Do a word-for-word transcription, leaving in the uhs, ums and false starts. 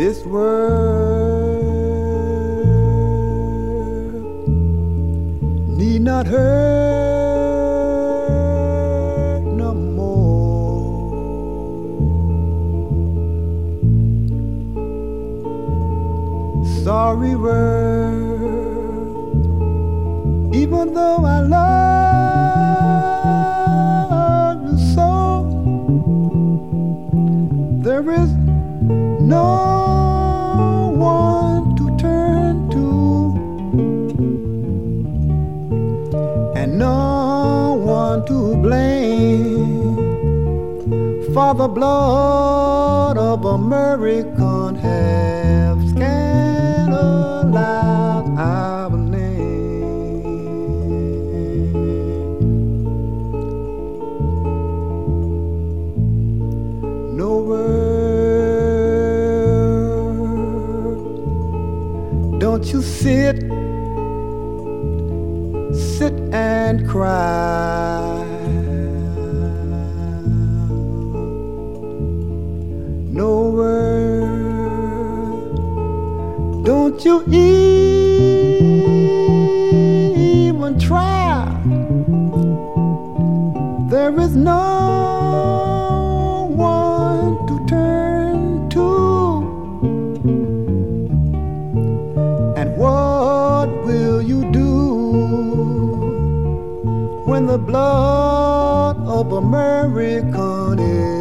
This world need not hurt no more. Sorry world, even though I love you so, there is no one to turn to, and no one to blame for the blood of American have scandalized our name. No word, don't you sit, sit and cry. No word, don't you even try. There is no one to turn to, and what will you do when the blood of American is